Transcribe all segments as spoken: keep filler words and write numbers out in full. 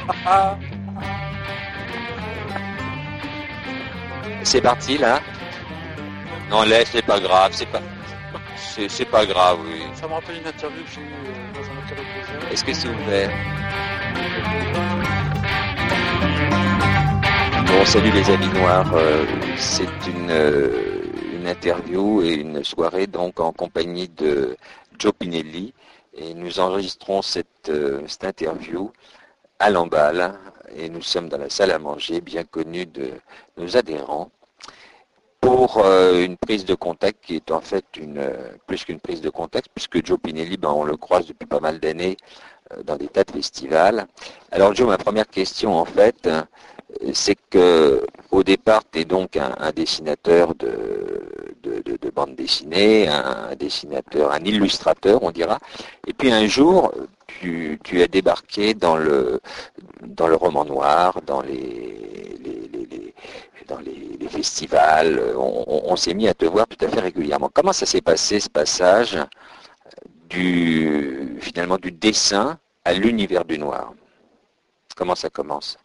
C'est parti là. Non, laisse, c'est pas grave, c'est pas, c'est, c'est pas grave, oui. Ça me rappelle une interview que j'ai eue dans un hôtel avec des airs. Est-ce que c'est ouvert? Bon, salut les amis noirs. Euh, c'est une, euh, une interview et une soirée donc en compagnie de Joe Pinelli et nous enregistrons cette, euh, cette interview à l'Emballe et nous sommes dans la salle à manger bien connue de nos adhérents pour euh, une prise de contact qui est en fait une euh, plus qu'une prise de contact puisque Joe Pinelli, ben, on le croise depuis pas mal d'années euh, dans des tas de festivals. Alors Joe, ma première question en fait, c'est que au départ tu es donc un, un dessinateur de, de, de, de bande dessinée, un dessinateur, un illustrateur on dira, et puis un jour tu, tu as débarqué dans le dans le roman noir, dans les, les, les, les dans les, les festivals, on, on, on s'est mis à te voir tout à fait régulièrement. Comment ça s'est passé ce passage du finalement du dessin à l'univers du noir? Comment ça commence?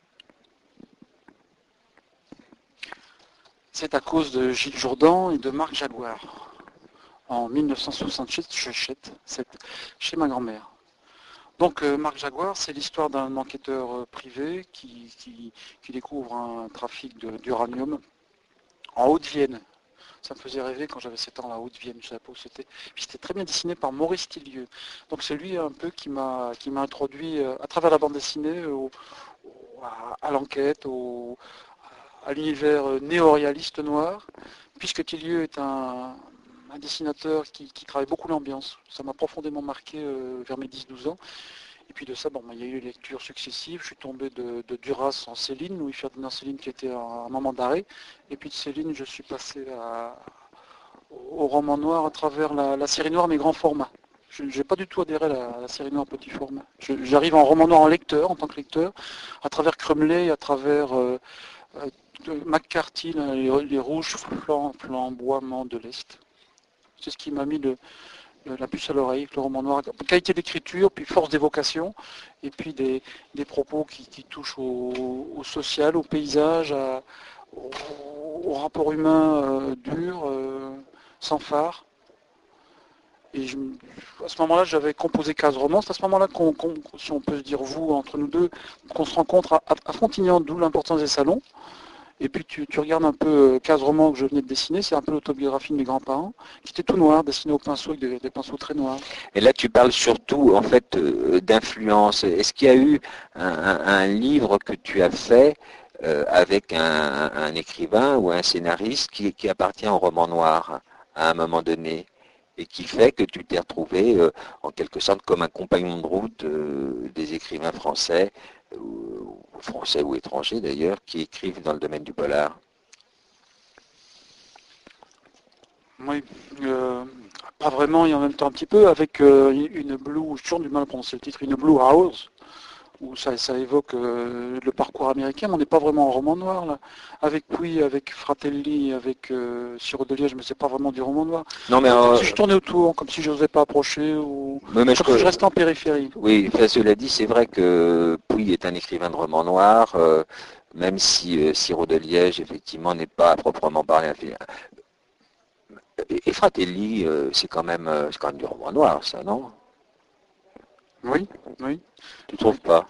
C'est à cause de Gilles Jourdan et de Marc Jaguar. En mille neuf cent soixante-sept, c'est chez ma grand-mère. Donc euh, Marc Jaguar, c'est l'histoire d'un enquêteur euh, privé qui, qui, qui découvre un trafic de, d'uranium en Haute-Vienne. Ça me faisait rêver quand j'avais sept ans, la Haute-Vienne, je ne savais pas où c'était. Puis c'était très bien dessiné par Maurice Tillieu. Donc c'est lui un peu qui m'a, qui m'a introduit euh, à travers la bande dessinée au, au, à, à l'enquête, au, à l'univers néo-réaliste noir, puisque Tillieu est un, un dessinateur qui, qui travaille beaucoup l'ambiance. Ça m'a profondément marqué euh, vers mes dix douze ans. Et puis de ça, bon, il y a eu les lectures successives. Je suis tombé de, de Duras en Céline, Louis-Ferdinand Céline qui était un, un moment d'arrêt. Et puis de Céline, je suis passé à, au roman noir à travers la, la série noire, mais grand format. Je n'ai pas du tout adhéré à la, à la série noire petit format. Je, j'arrive en roman noir en lecteur, en tant que lecteur, à travers Crumley, à travers euh, euh, McCarthy, les, les rouges flam, flamboiements de l'Est. C'est ce qui m'a mis le, le, la puce à l'oreille, le roman noir. Qualité d'écriture, puis force d'évocation, et puis des, des propos qui, qui touchent au, au social, au paysage, à, au, au rapport humain euh, dur, euh, sans phare. Et je, à ce moment-là, j'avais composé quinze romans. C'est à ce moment-là qu'on, qu'on, si on peut se dire vous, entre nous deux, qu'on se rencontre à, à Frontignan, d'où l'importance des salons. Et puis tu, tu regardes un peu quinze romans que je venais de dessiner, c'est un peu l'autobiographie de mes grands-parents, qui était tout noir, dessiné au pinceau avec des, des pinceaux très noirs. Et là tu parles surtout en fait euh, d'influence. Est-ce qu'il y a eu un, un, un livre que tu as fait euh, avec un, un écrivain ou un scénariste qui, qui appartient au roman noir à un moment donné et qui fait que tu t'es retrouvé euh, en quelque sorte comme un compagnon de route euh, des écrivains français ou français ou étrangers d'ailleurs, qui écrivent dans le domaine du polar? Oui, euh, pas vraiment, et en même temps un petit peu, avec euh, une Blue, j'ai toujours du mal à prononcer le titre, une Blue House, où ça, ça évoque euh, le parcours américain, mais on n'est pas vraiment en roman noir, là. Avec Puy, avec Fratelli, avec euh, Sirop de Liège, mais c'est pas vraiment du roman noir. Non, mais euh, euh... si je tournais autour, comme si je n'osais pas approcher, ou mais, mais comme je... si je restais en périphérie. Oui, enfin, cela dit, c'est vrai que Puy est un écrivain de roman noir, euh, même si euh, Sirop de Liège, effectivement, n'est pas à proprement parler un film. Et, et Fratelli, euh, c'est quand même, euh, c'est quand même du roman noir, ça, non? Oui, oui. Tu trouves pas?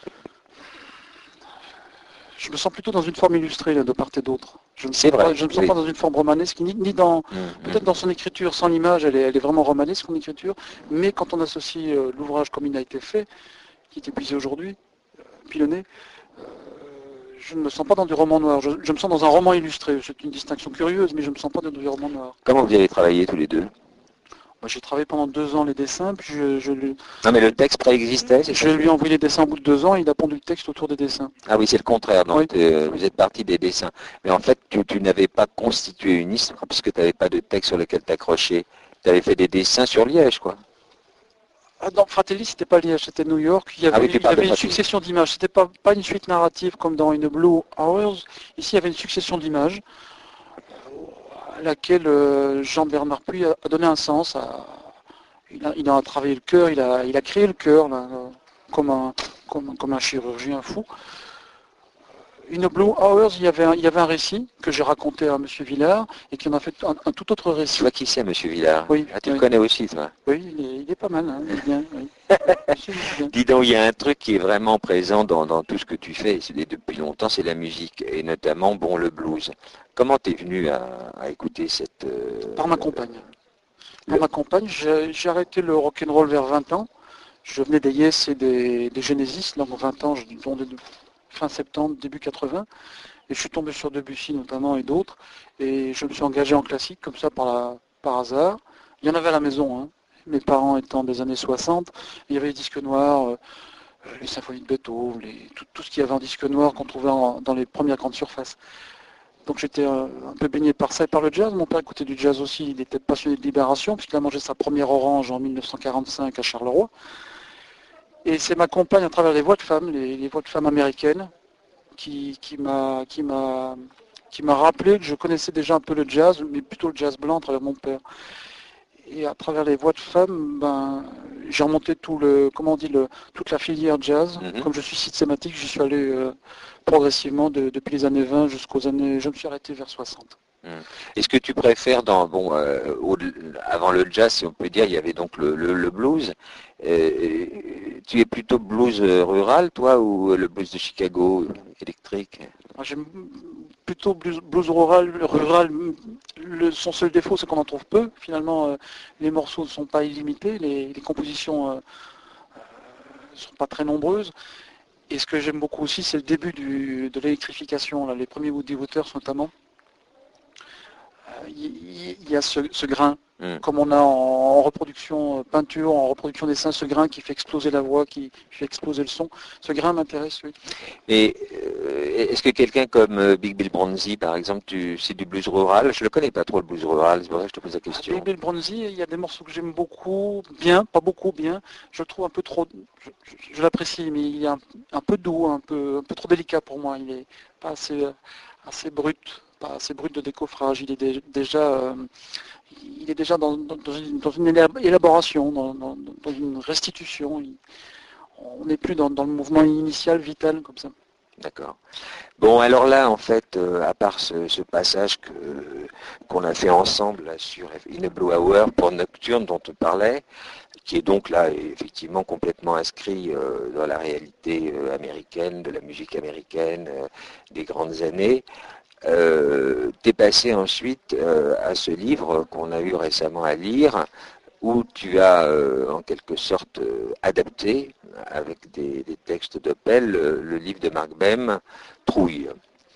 Je me sens plutôt dans une forme illustrée là, de part et d'autre. Je ne c'est vrai. Pas, je ne me sens oui. pas dans une forme romanesque, ni, ni dans mmh, peut-être mmh. dans son écriture, sans l'image, elle est, elle est vraiment romanesque en écriture, mais quand on associe euh, l'ouvrage comme il a été fait, qui est épuisé aujourd'hui, euh, pilonné, euh, je ne me sens pas dans du roman noir. Je, je me sens dans un roman illustré. C'est une distinction curieuse, mais je ne me sens pas dans du roman noir. Comment vous avez travaillé tous les deux? Moi, j'ai travaillé pendant deux ans les dessins, puis je, je lui... Non, mais le texte préexistait, c'est Je ça? lui ai envoyé les dessins au bout de deux ans, et il a pondu le texte autour des dessins. Ah oui, c'est le contraire. Donc, Oui. euh, vous êtes parti des dessins. Mais en fait, tu, tu n'avais pas constitué une histoire, puisque tu n'avais pas de texte sur lequel t'accrocher. Tu avais fait des dessins sur Liège, quoi. Ah non, Fratelli, c'était pas Liège, c'était New York. Il y avait, Ah oui, tu il y parles de avait une Fratelli. succession d'images. C'était pas, pas une suite narrative comme dans une Blue Hours. Ici, il y avait une succession d'images à laquelle euh, Jean-Bernard Puy a, a donné un sens. À, il, a, il a travaillé le cœur, il a, il a créé le cœur, là, comme un, comme, comme un chirurgien fou. In a Blue Hours, il y avait un, il y avait un récit que j'ai raconté à M. Villard et qui en a fait un, un tout autre récit. Tu vois qui c'est, M. Villard? Oui. Ah, tu oui. le connais aussi, toi? Oui, il est, il est pas mal, hein, il est bien. Oui. bien. Dis donc, il y a un truc qui est vraiment présent dans, dans tout ce que tu fais et depuis longtemps, c'est la musique, et notamment bon, le blues. Comment t'es venu à, à écouter cette... Euh, Par ma compagne. Par le... ma compagne, j'ai, j'ai arrêté le rock'n'roll vers vingt ans. Je venais des Yes et des, des Genesis, là, en vingt ans, je tombais de fin septembre, début quatre-vingts. Et je suis tombé sur Debussy notamment et d'autres. Et je me suis engagé en classique comme ça par, la, par hasard. Il y en avait à la maison, hein. Mes parents étant des années soixante. Il y avait les disques noirs, euh, les symphonies de Beethoven, les, tout, tout ce qu'il y avait en disque noir qu'on trouvait en, dans les premières grandes surfaces. Donc j'étais euh, un peu baigné par ça et par le jazz. Mon père écoutait du jazz aussi. Il était passionné de Libération puisqu'il a mangé sa première orange en mille neuf cent quarante-cinq à Charleroi. Et c'est ma compagne à travers les voix de femmes, les, les voix de femmes américaines, qui, qui m'a qui m'a qui m'a rappelé que je connaissais déjà un peu le jazz, mais plutôt le jazz blanc à travers mon père. Et à travers les voix de femmes, ben, j'ai remonté tout le, comment on dit, le, toute la filière jazz. Mm-hmm. Comme je suis systématique, j'y suis allé euh, progressivement de, depuis les années vingt jusqu'aux années, je me suis arrêté vers soixante. Est-ce que tu préfères, dans, bon, euh, au, avant le jazz, si on peut dire, il y avait donc le, le, le blues. Euh, tu es plutôt blues rural, toi, ou le blues de Chicago, électrique? J'aime plutôt blues, blues rural. rural le, son seul défaut, c'est qu'on en trouve peu. Finalement, euh, les morceaux ne sont pas illimités, les, les compositions ne euh, euh, sont pas très nombreuses. Et ce que j'aime beaucoup aussi, c'est le début du, de l'électrification, les premiers Woody Waters notamment. Il y a ce, ce grain, mm. comme on a en, en reproduction peinture, en reproduction dessin, ce grain qui fait exploser la voix, qui fait exploser le son. Ce grain m'intéresse, oui. Et euh, est-ce que quelqu'un comme euh, Big Bill Broonzy, par exemple, tu, c'est du blues rural? Je ne le connais pas trop, le blues rural, c'est pour ça que je te pose la question. Big Bill Broonzy, il y a des morceaux que j'aime beaucoup, bien, pas beaucoup, bien. Je le trouve un peu trop, je, je, je l'apprécie, mais il est un, un peu doux, un peu, un peu trop délicat pour moi. Il n'est pas assez, assez brut. Pas assez brut de décoffrage, il est déjà, euh, il est déjà dans, dans, une, dans une élaboration, dans, dans, dans une restitution. Il, on n'est plus dans, dans le mouvement initial, vital, comme ça. D'accord. Bon, alors là, en fait, euh, à part ce, ce passage que, qu'on a fait ensemble là, sur In a Blue Hour pour Nocturne dont on parlait, qui est donc là effectivement complètement inscrit euh, dans la réalité euh, américaine, de la musique américaine, euh, des grandes années, Euh, t'es passé ensuite euh, à ce livre qu'on a eu récemment à lire, où tu as euh, en quelque sorte euh, adapté, avec des, des textes de Pell, le, le livre de Marc Bem, Trouille.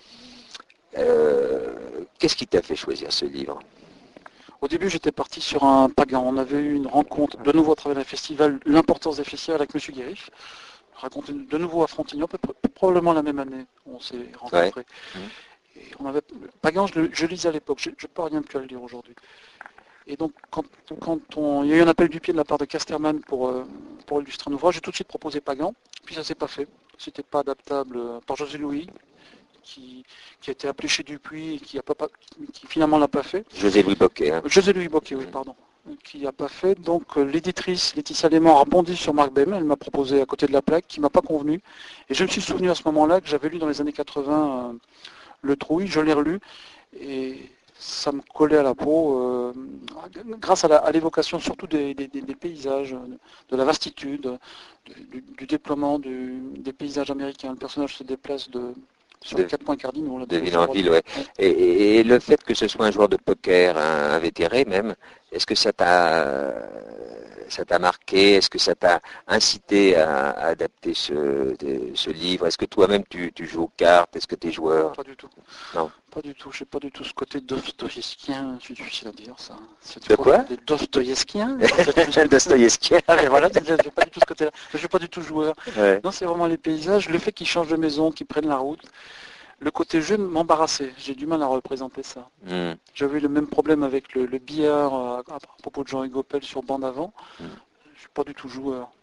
Euh, qu'est-ce qui t'a fait choisir ce livre? Au début, j'étais parti sur un pagan. On avait eu une rencontre de nouveau à travers le festival, l'importance des festivals avec M. Guérif. Raconté de nouveau à Frontignan, probablement la même année, on s'est rencontrés. Ouais. Mmh. Et on avait, Pagan, je, je lisais à l'époque, je ne peux rien plus à le lire aujourd'hui. Et donc, quand, quand on, il y a eu un appel du pied de la part de Casterman pour, euh, pour illustrer un ouvrage, j'ai tout de suite proposé Pagan, puis ça ne s'est pas fait. C'était pas adaptable par José Louis, qui, qui a été appelé chez Dupuis et qui, a pas, qui finalement l'a pas fait. José Louis Bocquet. Hein. José Louis Bocquet, oui, pardon. Qui n'a pas fait. Donc l'éditrice Laetitia Léman a rebondi sur Marc Bem, elle m'a proposé à côté de la plaque, qui ne m'a pas convenu. Et je me suis souvenu à ce moment-là que j'avais lu dans les années quatre-vingts euh, Le Trouille, je l'ai relu, et ça me collait à la peau, euh, grâce à, la, à l'évocation surtout des, des, des paysages, de la vastitude, de, du, du déploiement du, des paysages américains. Le personnage se déplace de, sur de, les quatre points cardinaux. Là, de ville en ville, ouais. ouais. Et, et, et le fait que ce soit un joueur de poker, un invétéré même, est-ce que ça t'a, ça t'a marqué? Est-ce que ça t'a incité à, à adapter ce, de, ce livre? Est-ce que toi-même tu, tu joues aux cartes? Est-ce que tu es joueur? Pas du tout. Non. Pas du tout. Je n'ai pas du tout ce côté dostoïevskien. C'est difficile à dire ça. C'est de quoi? Dostoïevskien. Dostoïevskien. Ah mais voilà, je n'ai pas du tout ce côté-là. Je ne suis pas du tout joueur. Ouais. Non, c'est vraiment les paysages, le fait qu'ils changent de maison, qu'ils prennent la route. Le côté jeune m'embarrassait, j'ai du mal à représenter ça. Mm. J'avais le même problème avec le, le billard à, à propos de Jean-Hugues Pell sur bande avant. Mm. Je ne suis pas du tout joueur.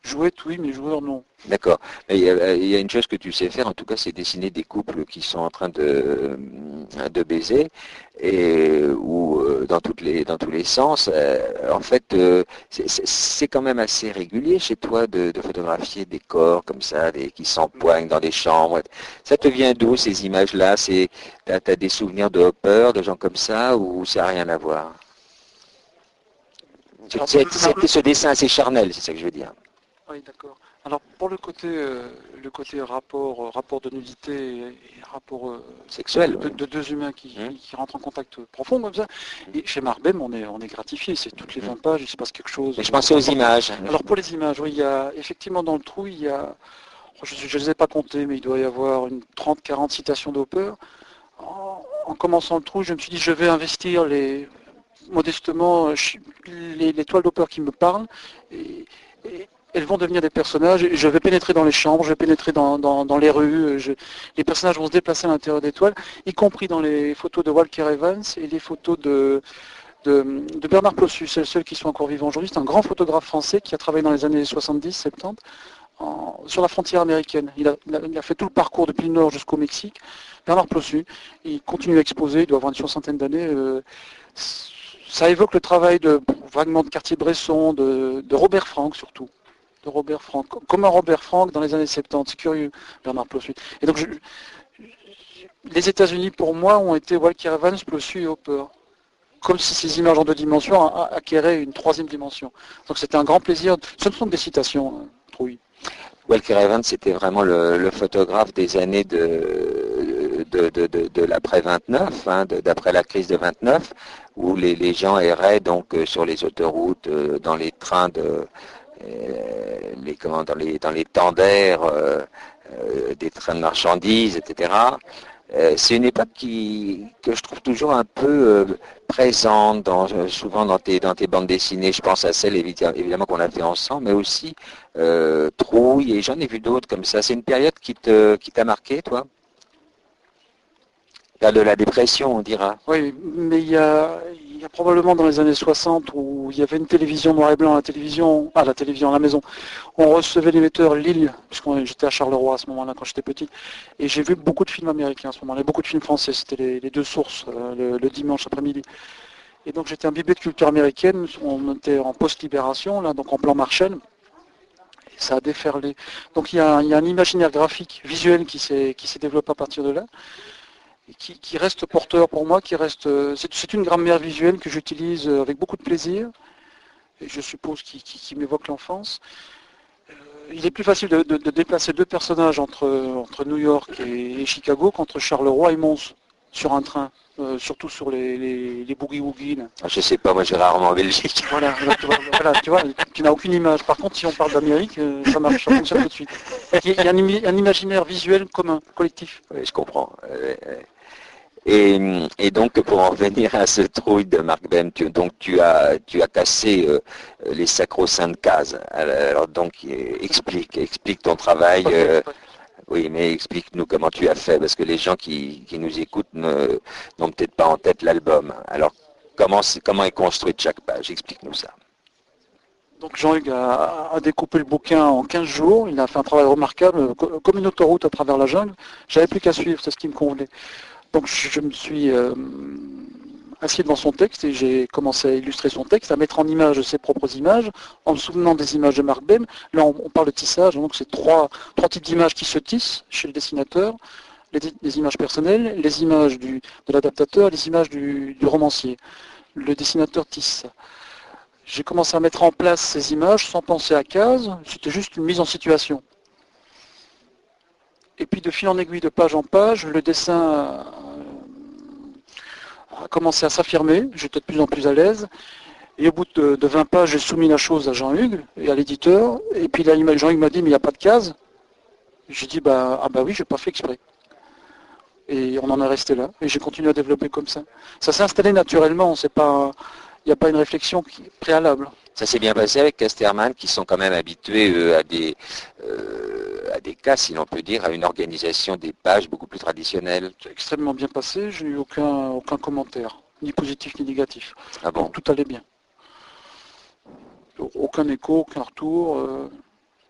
Jouette, oui, mais joueur, non. D'accord. Mais il y, a, il y a une chose que tu sais faire, en tout cas, c'est dessiner des couples qui sont en train de, de baiser, et ou euh, dans toutes les dans tous les sens. Euh, en fait, euh, c'est c'est quand même assez régulier chez toi de, de photographier des corps comme ça, des, qui s'empoignent dans des chambres. Ça te vient d'où ces images-là? C'est t'as, t'as des souvenirs de Hopper, de gens comme ça, ou ça n'a rien à voir? C'est ce dessin assez charnel, c'est ça que je veux dire. Oui, d'accord. Alors pour le côté, euh, le côté rapport, euh, rapport de nudité et, et rapport euh, sexuel de, oui. de, de deux humains qui, mmh. qui rentrent en contact profond comme ça. Et chez Marc Bem, on est, on est gratifié. C'est toutes les vingt pages, il se passe quelque chose. Mais je pensais aux images. Alors pour les images, oui, il y a effectivement dans le trou, il y a, je ne les ai pas comptées, mais il doit y avoir une trente quarante citations d'Hopper. En, en commençant le trou, je me suis dit, je vais investir les modestement les, les toiles d'Hopper qui me parlent. Et, et, elles vont devenir des personnages, je vais pénétrer dans les chambres, je vais pénétrer dans, dans, dans les rues, je, les personnages vont se déplacer à l'intérieur des toiles, y compris dans les photos de Walker Evans et les photos de, de, de Bernard Plossus, c'est le seul qui soit encore vivant aujourd'hui. C'est un grand photographe français qui a travaillé dans les années soixante-dix soixante-dix en, sur la frontière américaine. Il a, il a fait tout le parcours depuis le nord jusqu'au Mexique. Bernard Plossus, il continue à exposer, il doit avoir une soixantaine d'années. Euh, ça évoque le travail de, vaguement de Cartier-Bresson, de, de Robert Frank surtout. De Robert Frank, comme un Robert Frank dans les années soixante-dix, c'est curieux, Bernard Plossus. Et donc, je, les États-Unis, pour moi, ont été Walker Evans, Plossus et Hopper. Comme si ces images en deux dimensions acquéraient une troisième dimension. Donc, c'était un grand plaisir. Ce ne sont que des citations, Trouille. Walker Evans, c'était vraiment le, le photographe des années de, de, de, de, de l'après vingt-neuf, hein, d'après la crise de vingt-neuf, où les, les gens erraient donc sur les autoroutes, dans les trains de Les, comment, dans, les, dans les temps d'air, euh, euh, des trains de marchandises, et cetera. Euh, c'est une époque qui, que je trouve toujours un peu euh, présente, dans, souvent dans tes, dans tes bandes dessinées. Je pense à celle évidemment qu'on a fait ensemble, mais aussi euh, Trouille, et j'en ai vu d'autres comme ça. C'est une période qui te, qui t'a marqué, toi? De la dépression, on dira. Oui, mais il y a, il y a probablement dans les années soixante où il y avait une télévision noir et blanc à la télévision, à la télévision à la maison. On recevait l'émetteur Lille, puisque j'étais à Charleroi à ce moment-là quand j'étais petit, et j'ai vu beaucoup de films américains à ce moment-là, beaucoup de films français, c'était les, les deux sources euh, le, le dimanche après-midi. Et donc j'étais imbibé de culture américaine, on était en post-libération, là, donc en plan Marshall. Et ça a déferlé. Donc il y a, il y a un imaginaire graphique, visuel qui s'est qui s'est développé à partir de là. Qui, qui reste porteur pour moi, qui reste. C'est une grammaire visuelle que j'utilise avec beaucoup de plaisir, et je suppose qui, qui, qui m'évoque l'enfance. Euh, il est plus facile de, de, de déplacer deux personnages entre, entre New York et, et Chicago qu'entre Charleroi et Mons sur un train, euh, surtout sur les, les, les boogie-woogie. Ah, je sais pas, moi j'ai rarement en Belgique. Voilà, tu vois, voilà, tu, vois, tu n'as aucune image. Par contre, si on parle d'Amérique, ça marche, ça fonctionne tout de suite. Il y a un, un imaginaire visuel commun, collectif. Oui, je comprends. Euh, euh. Et, et donc, pour en revenir à ce Trouille de Marc Bem, tu, donc tu as, tu as cassé euh, les sacro-saintes cases. Alors donc, explique, explique ton travail. Euh, oui, mais explique-nous comment tu as fait, parce que les gens qui, qui nous écoutent n'ont peut-être pas en tête l'album. Alors, comment, comment est construite chaque page? Explique-nous ça. Donc Jean-Hugues a, a découpé le bouquin en quinze jours. Il a fait un travail remarquable, comme une autoroute à travers la jungle. J'avais plus qu'à suivre, c'est ce qui me convenait. Donc je me suis euh, assis devant son texte et j'ai commencé à illustrer son texte, à mettre en image ses propres images, en me souvenant des images de Marc Bem. Là on, on parle de tissage, donc c'est trois, trois types d'images qui se tissent chez le dessinateur. Les, les images personnelles, les images du, de l'adaptateur, les images du, du romancier. Le dessinateur tisse ça. J'ai commencé à mettre en place ces images sans penser à cases, c'était juste une mise en situation. Et puis de fil en aiguille, de page en page, le dessin a commencé à s'affirmer, j'étais de plus en plus à l'aise. Et au bout de, de vingt pages, j'ai soumis la chose à Jean-Hugues et à l'éditeur. Et puis là, Jean-Hugues m'a dit, mais il n'y a pas de case. J'ai dit, bah, ah bah oui, je n'ai pas fait exprès. Et on en est resté là. Et j'ai continué à développer comme ça. Ça s'est installé naturellement, c'est pas, il n'y a pas une réflexion qui, préalable. Ça s'est bien passé avec Casterman, qui sont quand même habitués euh, à des euh, à des cas, si l'on peut dire, à une organisation des pages beaucoup plus traditionnelle. C'est extrêmement bien passé, je n'ai eu aucun, aucun commentaire, ni positif ni négatif. Ah bon? Donc, tout allait bien. Aucun écho, aucun retour. Euh,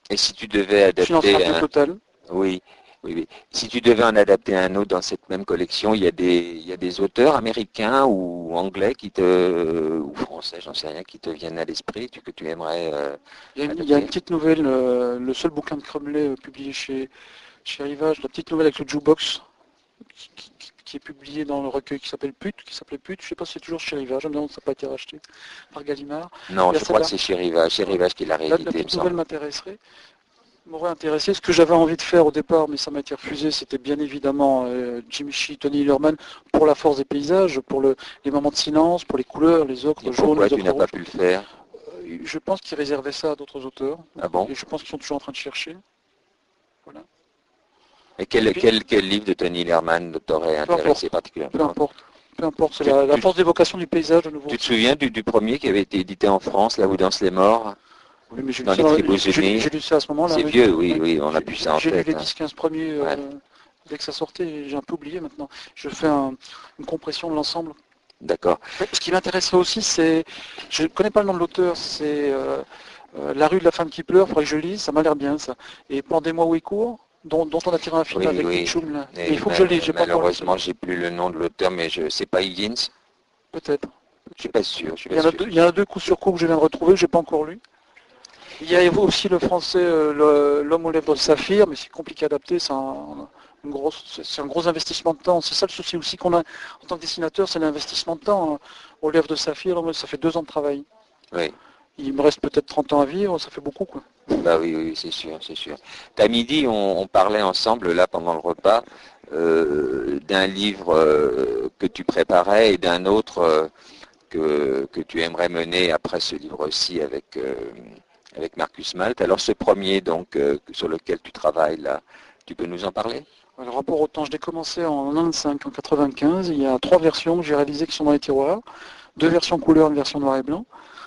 Et si tu devais Silence adapter radio un... total. Oui, oui, oui. Si tu devais en adapter un autre dans cette même collection, il y a des, il y a des auteurs américains ou anglais qui te, ou français, j'en sais rien, qui te viennent à l'esprit, tu- que tu aimerais euh, Il y, a une, il y a une adapter. petite nouvelle, euh, le seul bouquin de Crumley euh, publié chez, chez Rivage, la petite nouvelle avec le jukebox, qui, qui- qui est publiée dans le recueil qui s'appelle Pute, qui s'appelait Pute, je ne sais pas si c'est toujours chez Rivage, je me demande si ça n'a pas été racheté par Gallimard. Non, Il y a je crois que celle-là. c'est chez Rivage, chez Rivage qui l'a La, la réédité, il me petite nouvelle semble. m'intéresserait, m'aurait intéressé. Ce que j'avais envie de faire au départ, mais ça m'a été refusé, c'était bien évidemment euh, Jimmy Shee, Tony Hillerman, pour la force des paysages, pour le, les moments de silence, pour les couleurs, les ocres Et jaunes, pourquoi les tu ocres n'as pas rouges. pu le faire? Euh, Je pense qu'ils réservaient ça à d'autres auteurs, Ah bon? et je pense qu'ils sont toujours en train de chercher. Voilà. Et Et quel, puis, quel, quel livre de Tony Lehrman t'aurait peu intéressé importe, peu particulièrement? importe, peu importe, c'est Tu, la, la tu- force d'évocation du paysage de nouveau. tu te souviens du, du premier qui avait été édité en France, Là où dansent les morts, Oui, mais j'ai lu, dans ça les dans- tribus j'ai- j'ai- unis? j'ai lu ça à ce moment-là, C'est oui. vieux, oui, Oui. oui, on a J'ai plus ça en j'ai lu tête. les Hein. dix quinze premiers euh, Ouais. dès que ça sortait, j'ai un peu oublié maintenant. Je fais un- une compression de l'ensemble. D'accord. Ce qui m'intéresserait aussi, c'est, je ne connais pas le nom de l'auteur, c'est euh, euh, La rue de la femme qui pleure, il faudrait que je lise, ça m'a l'air bien ça. Et Pendez-moi où il court, dont, dont on a tiré un film Oui, avec oui. Mitchum là. Et Et il faut que je mal- le lise, j'ai pas encore lu malheureusement, celui-là. j'ai plus le nom de l'auteur, mais je sais pas Higgins. Peut-être. Je suis pas sûr. Je suis Il y pas en a sûr. deux, il y en a deux coups sur coup que je viens de retrouver, que j'ai pas encore lu. Il y a aussi le français euh, le- L'homme aux lèvres de saphir, mais c'est compliqué à adapter, c'est un, une grosse- c'est- c'est un gros investissement de temps. C'est ça le souci aussi qu'on a en tant que dessinateur, c'est l'investissement de temps. Hein. Aux lèvres de saphir, moi, ça fait deux ans de travail. Oui. Il me reste peut-être trente ans à vivre, ça fait beaucoup quoi. Bah oui, oui, c'est sûr, c'est sûr. À midi, on, on parlait ensemble là pendant le repas euh, d'un livre euh, que tu préparais et d'un autre euh, que, que tu aimerais mener après ce livre-ci avec euh, avec Marcus Malt. Alors ce premier donc euh, sur lequel tu travailles là, tu peux nous en parler? Le rapport au temps, je l'ai commencé en quatre-vingt-cinq, en quatre-vingt-quinze. Il y a trois versions que j'ai réalisées qui sont dans les tiroirs. Deux versions couleur, une version noir et blanc.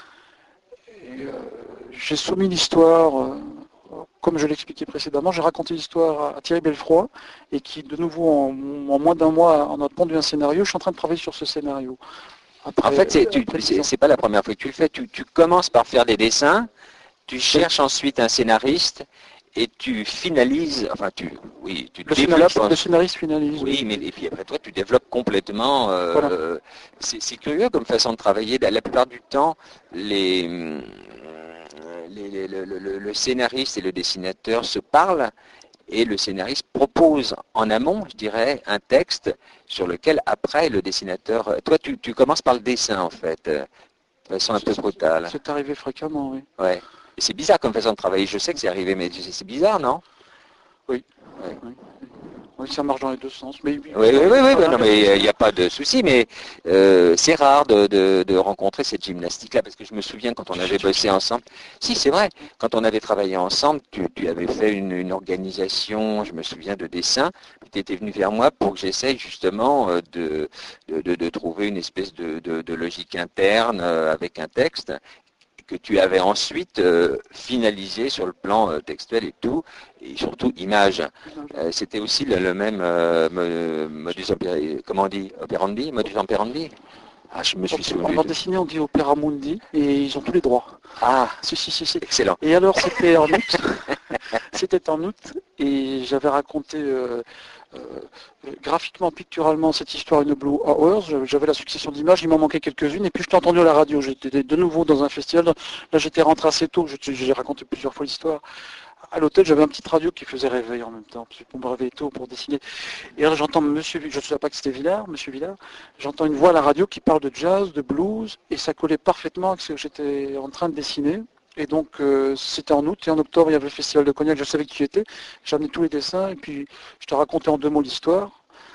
Et, euh, j'ai soumis l'histoire, euh, comme je l'expliquais précédemment, j'ai raconté l'histoire à Thierry Belfroy et qui, de nouveau, en, en moins d'un mois, en a pondu un scénario. Je suis en train de travailler sur ce scénario. Après, En fait, c'est tu- après dix c'est ans. c'est pas la première fois que tu le fais. Tu, tu commences par faire des dessins, tu cherches ensuite un scénariste et tu finalises. Enfin, tu oui, tu Le développes. scénariste, le scénariste finalise. Oui, mais et puis après toi, tu développes complètement. euh, Voilà. c'est c'est curieux comme façon de travailler. La, la plupart du temps, les, hum, les- les- le, le- le scénariste et le dessinateur se parlent et le scénariste propose en amont, je dirais, un texte sur lequel après le dessinateur. Toi, tu, tu commences par le dessin en fait, euh, de façon un peu brutale. C'est arrivé fréquemment, oui. Ouais. Et c'est bizarre comme façon de travailler. Je sais que c'est arrivé, mais c'est c'est bizarre, non? Oui. Ouais. Oui. Oui, ça marche dans les deux sens. Mais, Oui, oui, oui, oui, oui, non, mais il n'y a pas de souci, mais euh, c'est rare de, de- de rencontrer cette gymnastique-là, parce que je me souviens quand on avait bossé ensemble, si c'est vrai, quand on avait travaillé ensemble, tu, tu avais fait une, une organisation, je me souviens, de dessin, tu étais venu vers moi pour que j'essaye justement euh, de, de, de- de trouver une espèce de, de- de logique interne euh, avec un texte, que tu avais ensuite euh, finalisé sur le plan euh, textuel et tout, et surtout image. Euh, C'était aussi le, le même euh, mo- modus operandi, comment on dit, operandi, modus operandi. Ah, je me suis souvenu. En dessiné, on dit Opéra Mundi et ils ont tous les droits. Ah, Si, si, si, si. excellent. Et alors, c'était en août. C'était en août et j'avais raconté euh, euh, graphiquement, picturalement cette histoire une Blue Hours. J'avais la succession d'images, il m'en manquait quelques-unes. Et puis je t'ai entendu à la radio. J'étais de nouveau dans un festival. Là, j'étais rentré assez tôt. J'ai raconté plusieurs fois l'histoire. À l'hôtel, j'avais un petit radio qui faisait réveil en même temps, pour me réveiller tôt, pour dessiner. Et là, j'entends Monsieur, je ne savais pas que c'était Villard, Monsieur Villard, j'entends une voix à la radio qui parle de jazz, de blues, et ça collait parfaitement avec ce que j'étais en train de dessiner. Et donc, euh, c'était en août, et en octobre, il y avait le festival de Cognac, je savais qui tu étais, j'ai amené tous les dessins, et puis je t'ai raconté en deux mots l'histoire,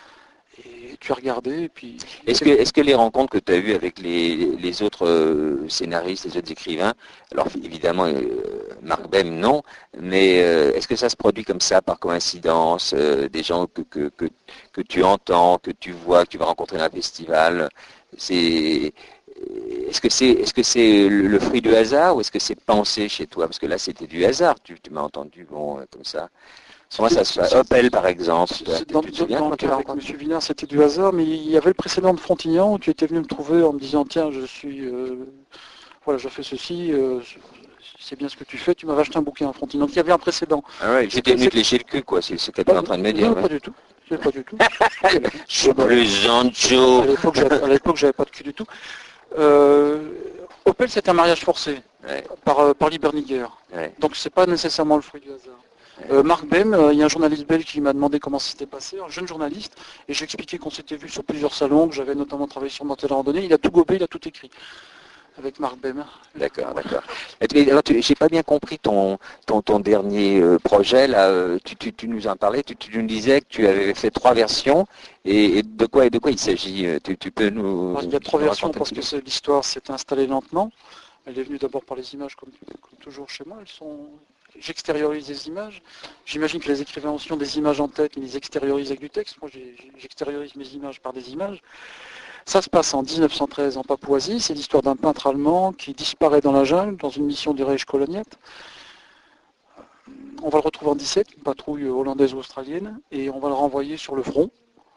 et tu as regardé, et puis... Est-ce que, est-ce que les rencontres que tu as eues avec les, les autres euh, scénaristes, les autres écrivains, alors évidemment, euh, Marc Bem, non, mais euh, est-ce que ça se produit comme ça, par coïncidence, euh, des gens que, que, que, que tu entends, que tu vois, que tu vas rencontrer dans un festival, c'est... Est-ce que c'est est-ce que c'est le, le fruit du hasard ou est-ce que c'est pensé chez toi? Parce que là, c'était du hasard, tu, tu m'as entendu, bon, euh, comme ça. Souvent, ça se fait. Opel, par exemple. Tu, tu Dans, te souviens dans quand le tu cas l'as avec rencontré? M. Villard, c'était du hasard, mais il y avait le précédent de Frontignan où tu étais venu me trouver en me disant tiens, je suis, euh, voilà, je fais ceci, euh, c'est bien ce que tu fais, tu m'avais acheté un bouquin à Frontignan. Donc il y avait un précédent. Ah ouais, j'étais venu te lécher le cul, quoi, c'est ce que tu es en train de me dire. Non, Ouais. pas du tout. Pas du tout. Je plaisante, Joe. À l'époque, j'avais, à l'époque, j'avais pas de cul du tout. Euh, Opel, c'est un mariage forcé Ouais. par, euh, par Lee Berniger. Ouais. Donc c'est pas nécessairement le fruit du hasard. Euh, Marc Bem, euh, il y a un journaliste belge qui m'a demandé comment c'était passé, un jeune journaliste, et j'ai expliqué qu'on s'était vu sur plusieurs salons, que j'avais notamment travaillé sur Mortel à randonnée. Il a tout gobé, il a tout écrit. Avec Marc Bem. D'accord, d'accord. Et alors, tu- j'ai pas bien compris ton, ton, ton dernier euh, projet, là, euh, tu, tu, tu nous en parlais, tu, tu nous disais que tu avais fait trois versions, et, et de quoi, de quoi il s'agit euh, tu, tu peux nous... Alors, il y a trois nous versions raconter un parce petit que peu c'est- l'histoire s'est installée lentement. Elle est venue d'abord par les images, comme, comme toujours chez moi. Elles sont... J'extériorise les images. J'imagine que les écrivains aussi ont des images en tête, mais ils les extériorisent avec du texte. Moi, j'ai- j'extériorise mes images par des images. Ça se passe en dix-neuf cent treize en Papouasie. C'est l'histoire d'un peintre allemand qui disparaît dans la jungle dans une mission du Reich Coloniette. On va le retrouver en dix-sept, une patrouille hollandaise ou australienne, et on va le renvoyer sur le front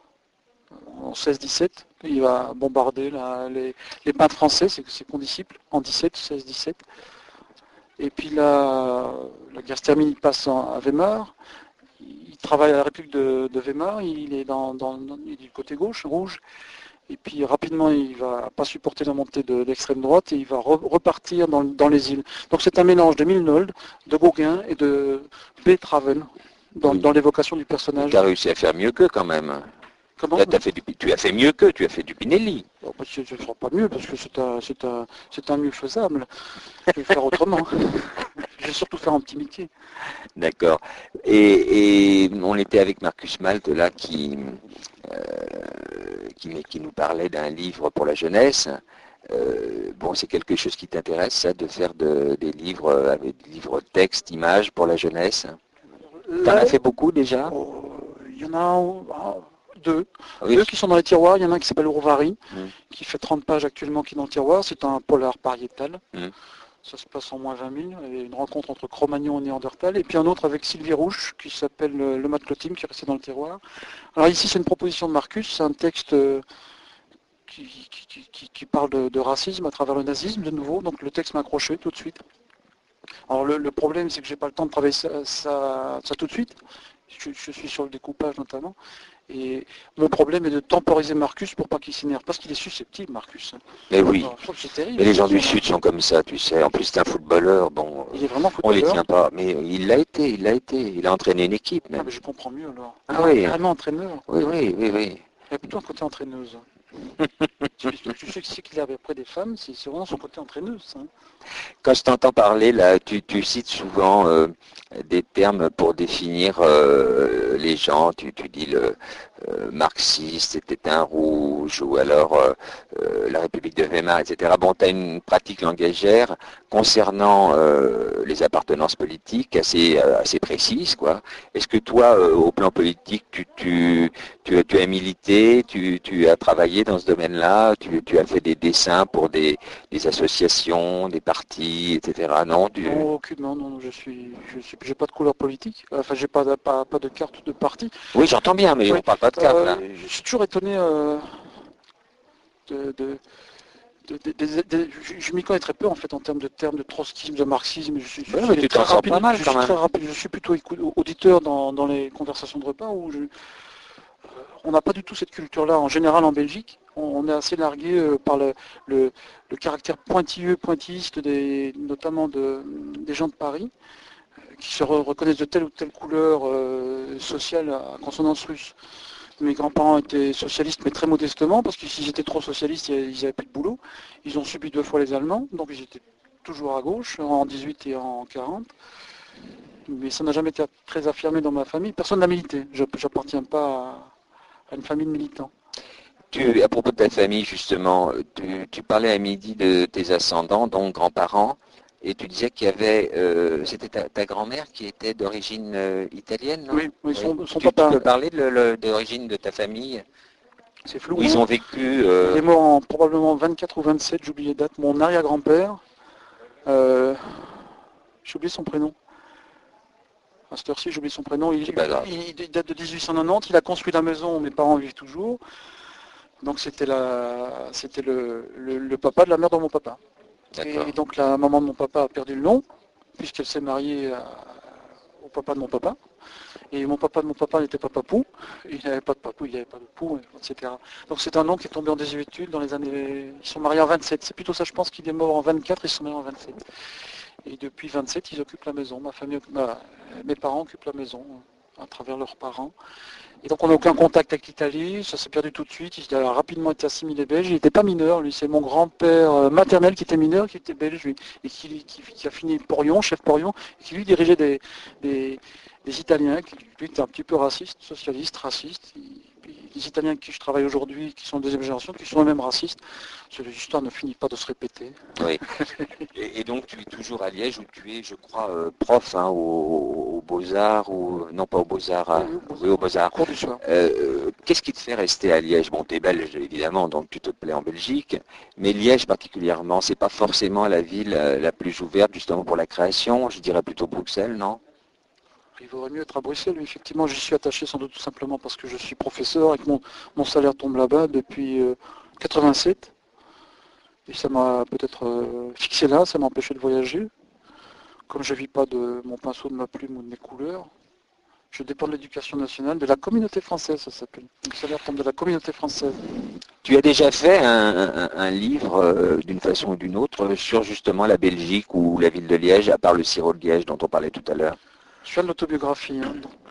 en seize dix-sept. Il va bombarder la- les, les peintres français, c'est ses condisciples, en dix-sept, seize dix-sept. Et puis la, la guerre se termine, il passe en- à Weimar. Il travaille à la République de, de Weimar, il est dans, dans- dans- il est du côté gauche, rouge. Et puis rapidement, il va pas supporter la montée de l'extrême droite et il va re- repartir dans, dans les îles. Donc c'est un mélange de Milnold, de Gauguin et de Beethoven dans, Oui. dans l'évocation du personnage. Tu as réussi à faire mieux qu'eux quand même. Comment Là, t'as fait du, tu as fait mieux qu'eux, tu as fait du Pinelli. Bon, bah, je ne ferai pas mieux parce que c'est un, c'est un, c'est un mieux faisable. Je vais faire autrement. Je vais surtout faire un petit Mickey. D'accord. Et, et on était avec Marcus Malte là qui, euh, qui, qui nous parlait d'un livre pour la jeunesse. Euh, bon, c'est quelque chose qui t'intéresse, ça, de faire de- des livres avec des livres textes, images pour la jeunesse. T'en Là, as fait beaucoup déjà? oh, il y en a oh, deux. Oui. Deux qui sont dans les tiroirs. Il y en a un qui s'appelle Ourvari, Mm. qui fait trente pages actuellement, qui est dans le tiroir. C'est un polar pariétal. Mm. Ça se passe en moins vingt mille. Il y a une rencontre entre Cro-Magnon et Néandertal. Et puis un autre avec Sylvie Rouche, qui s'appelle Le Le Matelotim, qui est resté dans le tiroir. Alors ici, c'est une proposition de Marcus. C'est un texte euh, qui, qui- qui- qui- qui parle de, de racisme à travers le nazisme, de nouveau. Donc le texte m'a accroché tout de suite. Alors le, le problème, c'est que j'ai pas le temps de travailler ça, ça- ça tout de suite. Je, je suis sur le découpage notamment. Et mon problème est de temporiser Marcus pour pas qu'il s'énerve. Parce qu'il est susceptible, Marcus. Mais oui. Alors, je trouve que c'est terrible. Mais les gens du Sud sont comme ça, tu sais. En plus, c'est un footballeur. Bon, Il est vraiment on les footballeur. tient pas. Mais il l'a été, il l'a été. Il a entraîné une équipe Ah, même. mais je comprends mieux alors. Ah oui. Vraiment entraîneur. Oui, oui, oui, oui. Il y a plutôt un côté entraîneuse. je, je sais que c'est qu'il avait après des femmes, c'est c'est vraiment son côté entraîneuse. Hein. Quand je t'entends parler, là, tu, tu cites souvent euh, des termes pour définir euh, les gens. Tu, tu dis le euh, marxiste, c'était un rouge, ou alors euh, euh, la République de Weimar, et cetera. Bon, tu as une pratique langagière concernant euh, les appartenances politiques assez, euh, assez précise, quoi. Est-ce que toi, euh, au plan politique, tu, tu, tu, as- tu as milité, tu, tu as travaillé dans ce domaine-là, tu, tu as fait des dessins pour des, des associations, des partis, et cetera. Non, tu... Non, aucune, non, non, je suis, je suis, j'ai pas de couleur politique. Enfin, j'ai pas, de- pas, pas de carte de parti. Oui, j'entends bien, mais Oui. on parle pas de carte, Euh, là. je suis toujours étonné euh, de, de, de- de- de- de- je, je m'y connais très peu en fait en termes de termes de trotskisme, de marxisme. Je suis, je Ouais, suis mais tu très t'en sors rapide, pas mal, je quand suis même. très rapide. Je suis plutôt écou- auditeur dans, dans les conversations de repas où je, on n'a pas du tout cette culture-là. En général, en Belgique, on, on est assez largué euh, par le, le- le caractère pointilleux, pointilliste, des, notamment de- des gens de Paris, euh, qui se re- reconnaissent de telle ou telle couleur euh, sociale à consonance russe. Mes grands-parents étaient socialistes, mais très modestement, parce que s'ils étaient trop socialistes, ils n'avaient plus de boulot. Ils ont subi deux fois les Allemands, donc ils étaient toujours à gauche, en dix-huit et en quarante. Mais ça n'a jamais été très affirmé dans ma famille. Personne n'a milité. Je n'appartiens pas à à une famille de militants. Tu, à propos de ta famille, justement, tu, tu parlais à midi de tes ascendants, donc grands-parents, et tu disais qu'il y avait, euh, c'était ta, ta grand-mère qui était d'origine euh, italienne, non? Oui, oui, son, son Tu, papa, tu peux parler de, le- de l'origine de ta famille, c'est flou. où ils ont vécu Il euh, est mort en probablement vingt-quatre ou vingt-sept, j'ai oublié la date. Mon arrière-grand-père, euh, j'ai oublié son prénom. À cette heure-ci, j'ai oublié son prénom. Il, C'est pas grave. il- il date de dix-huit cent quatre-vingt-dix. Il a construit la maison où mes parents vivent toujours. Donc c'était la, c'était le, le- le papa de la mère de mon papa. D'accord. Et donc la maman de mon papa a perdu le nom. puisqu'elle s'est mariée à, au papa de mon papa. Et mon papa de mon papa n'était pas papou, il n'avait pas de papou, il n'avait pas de pou, et cetera. Donc c'est un nom qui est tombé en désuétude dans les années... Ils sont mariés en vingt-sept, c'est plutôt ça, je pense qu'il est mort en vingt-quatre, ils sont mariés en vingt-sept. Et depuis vingt-sept, ils occupent la maison, ma famille, ma, mes parents occupent la maison, à travers leurs parents. Et donc on n'a aucun contact avec l'Italie, ça s'est perdu tout de suite, il a rapidement été assimilé belge, il n'était pas mineur, lui c'est mon grand-père maternel qui était mineur, qui était belge, lui, et qui, qui, qui a fini porion, chef porion, et qui lui dirigeait des, des, des Italiens, qui lui était un petit peu raciste, socialiste, raciste. Les Italiens avec qui je travaille aujourd'hui, qui sont de deuxième génération, qui sont eux-mêmes racistes, l'histoire ne finit pas de se répéter. Oui. Et, et donc tu es toujours à Liège où tu es, je crois, euh, prof hein, aux, aux Beaux-Arts, ou non pas aux Beaux-Arts, à, oui, aux Beaux-Arts. Cours du soir. Euh, qu'est-ce qui te fait rester à Liège? Bon, tu es belge évidemment, donc tu te plais en Belgique, mais Liège particulièrement, c'est pas forcément la ville la plus ouverte justement pour la création, je dirais plutôt Bruxelles, non? Il vaudrait mieux être à Bruxelles. Effectivement, j'y suis attaché sans doute tout simplement parce que je suis professeur et que mon, mon salaire tombe là-bas depuis euh, quatre-vingt-sept. Et ça m'a peut-être euh, fixé là, ça m'a empêché de voyager. Comme je ne vis pas de mon pinceau, de ma plume ou de mes couleurs, je dépends de l'éducation nationale, de la communauté française, ça s'appelle. Mon salaire tombe de la communauté française. Tu as déjà fait un, un, un livre, euh, d'une façon ou d'une autre, sur justement la Belgique ou la ville de Liège, à part le sirop de Liège dont on parlait tout à l'heure? Je fais de l'autobiographie. Hein. Donc,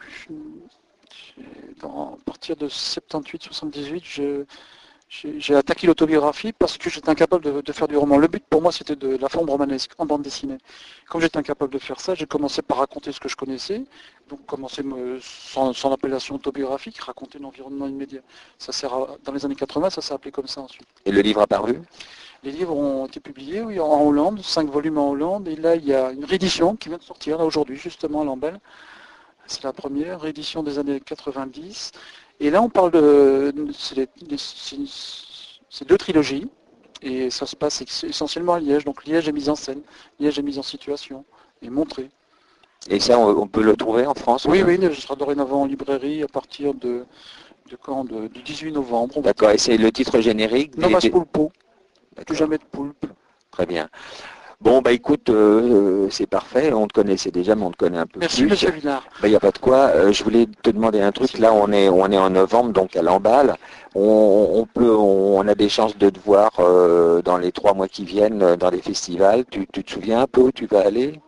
je, dans, à partir de soixante-dix-huit soixante-dix-huit, je, j'ai, j'ai attaqué l'autobiographie parce que j'étais incapable de, de faire du roman. Le but pour moi, c'était de la forme romanesque, en bande dessinée. Comme j'étais incapable de faire ça, j'ai commencé par raconter ce que je connaissais. Donc, commencer me, sans, sans appellation autobiographique, raconter l'environnement immédiat. Ça sert à, dans les années quatre-vingts, ça s'est appelé comme ça ensuite. Et le livre a paru ? Les livres ont été publiés oui, en Hollande, cinq volumes en Hollande, et là il y a une réédition qui vient de sortir là aujourd'hui, justement à Lambel. C'est la première réédition des années quatre-vingt-dix. Et là on parle de c'est, les, c'est, c'est deux trilogies, et ça se passe essentiellement à Liège. Donc Liège est mise en scène, Liège est mise en situation et montrée. Et ça on, on peut le trouver en France? Oui, oui, ce sera dorénavant en librairie à partir de, de quand de, du dix-huit novembre. D'accord, et c'est le titre générique? Novas Pulpo. Plus jamais de poulpe. Très bien. Bon, bah écoute, euh, c'est parfait. On te connaissait déjà, mais on te connaît un peu Merci, plus. Merci, monsieur Villard. Bah, il n'y a pas de quoi. Euh, je voulais te demander un truc. Là, on est, on est en novembre, donc à Lamballe. On, on peut, on, on a des chances de te voir euh, dans les trois mois qui viennent dans des festivals. Tu, tu te souviens un peu où tu vas aller?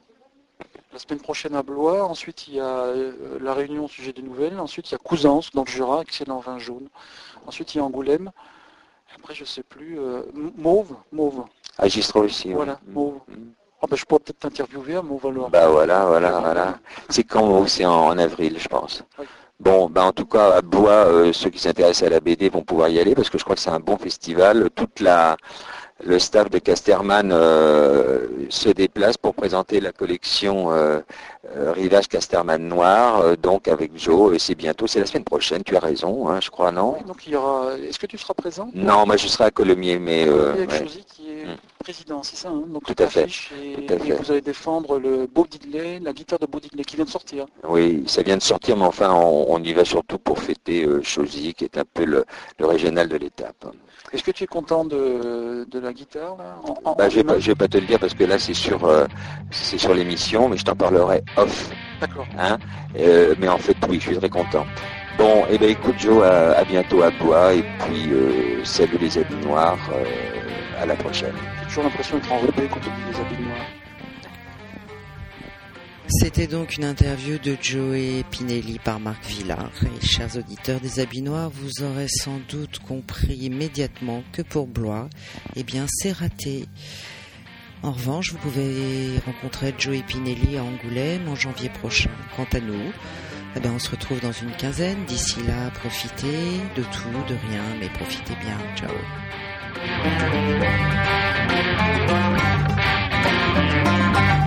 La semaine prochaine à Blois. Ensuite, il y a euh, la Réunion au sujet des nouvelles. Ensuite, il y a Couzance, dans le Jura, excellent vin jaune. Ensuite, il y a Angoulême. Après, je sais plus, euh, Mauve, Mauve. À Gistres aussi. Voilà, oui. Mauve. Mm. Oh, ben, je pourrais peut-être t'interviewer à Mauve alors. Bah voilà, voilà, voilà. C'est quand c'est en, en avril, je pense. Oui. Bon, bah en tout cas, à Blois, euh, ceux qui s'intéressent à la B D vont pouvoir y aller parce que je crois que c'est un bon festival. Toute la, le staff de Casterman euh, se déplace pour présenter la collection euh, euh, Rivage Casterman Noir, euh, donc avec Joe, et c'est bientôt, c'est la semaine prochaine, tu as raison, hein, je crois, non? Oui, donc il y aura. Est-ce que tu seras présent? Non, moi je serai à Colomiers, mais. Euh, avec ouais. Chosy qui est mmh. président, c'est ça, hein, donc tout à fait. Et, tout à fait. Et vous allez défendre le Bob Diddley, la guitare de Bob Diddley qui vient de sortir. Oui, ça vient de sortir, mais enfin on, on y va surtout pour fêter euh, Chosy, qui est un peu le, le régional de l'étape. Est-ce que tu es content de, de la guitare là, en, en, bah, Je ne vais pas te le dire parce que là c'est sur, euh, c'est sur l'émission, mais je t'en parlerai off. D'accord. Hein euh, mais en fait, oui, je suis très content. Bon, et eh ben écoute Joe, à, à bientôt à Blois, et puis euh, salut les habits noirs, euh, à la prochaine. J'ai toujours l'impression d'être enrobé quand on dit les habits noirs. C'était donc une interview de Joey Pinelli par Marc Villard. Et chers auditeurs des Habits Noirs, vous aurez sans doute compris immédiatement que pour Blois, eh bien c'est raté. En revanche, vous pouvez rencontrer Joey Pinelli à Angoulême en janvier prochain. Quant à nous, eh bien, on se retrouve dans une quinzaine. D'ici là, profitez de tout, de rien, mais profitez bien. Ciao.